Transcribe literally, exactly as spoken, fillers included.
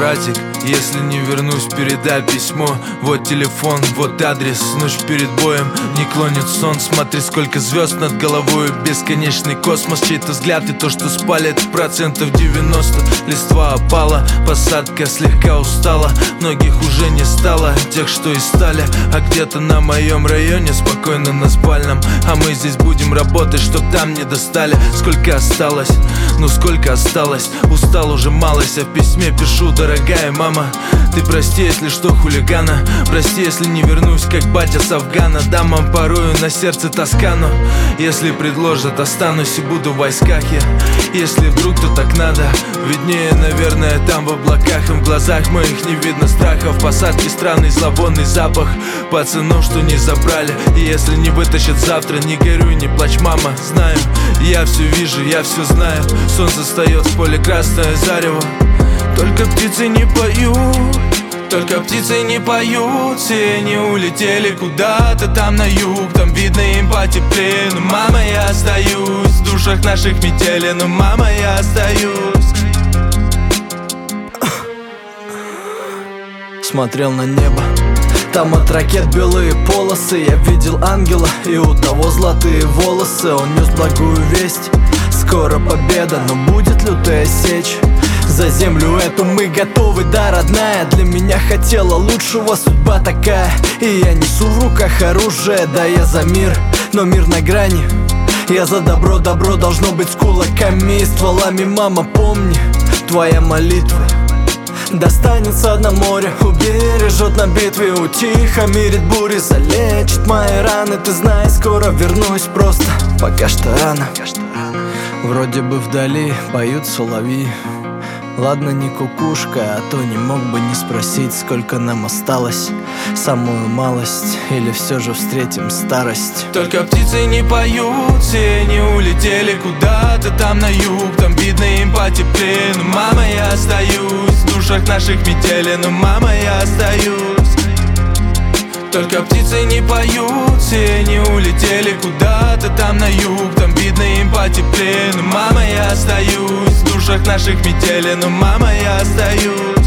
братик, если не вернусь, передай письмо. Вот телефон, вот адрес, ночь перед боем. Не клонит сон, смотри, сколько звезд над головой. Бесконечный космос, чей-то взгляд и то, что спалит процентов девяносто. Листва опала, посадка слегка устала. Многих уже не стало, тех, что и стали. А где-то на моем районе спокойно на спальном. А мы здесь будем работать, чтоб там не достали. Сколько осталось? Ну сколько осталось? Устал уже малость, а в письме пишу: дорогая мама, ты прости, если что, хулигана. Прости, если не вернусь, как батя с Афгана. Да, мам, порою на сердце тоска, но если предложат, останусь и буду в войсках я. Если вдруг, то так надо. Виднее, наверное, там в облаках. И в глазах моих не видно страха. В посадке странный зловонный запах пацанов, что не забрали. И если не вытащат завтра, не горюй, не плачь, мама. Знаю, я все вижу, я все знаю. Солнце встает в поле, красное зарево. Только птицы не поют, только птицы не поют. Все они улетели куда-то там на юг. Там видно им потеплее. Но мама, я остаюсь в душах наших метели. Но мама, я остаюсь. Смотрел на небо, там от ракет белые полосы. Я видел ангела, и у того золотые волосы. Он нес благую весть, скоро победа. Но будет лютая сечь, за землю эту мы готовы, да, родная. Для меня хотела лучшего судьба такая. И я несу в руках оружие, да, я за мир, но мир на грани. Я за добро, добро должно быть с кулаками и стволами. Мама, помни, твоя молитва достанется на море, убережет на битве, утихомирит бури, залечит мои раны. Ты знай, скоро вернусь, просто пока что рано. Вроде бы вдали поют соловьи. Ладно, не кукушка, а то не мог бы не спросить, сколько нам осталось. Самую малость, или все же встретим старость. Только птицы не поют, все они улетели куда-то там на юг. Там видно им потеплее. Но мама, я остаюсь в душах наших метели. Но мама, я остаюсь. Только птицы не поют, все они улетели куда-то там на юг. Там видно им потеплее. Но мама, я остаюсь в душах наших метели. Но мама, я остаюсь.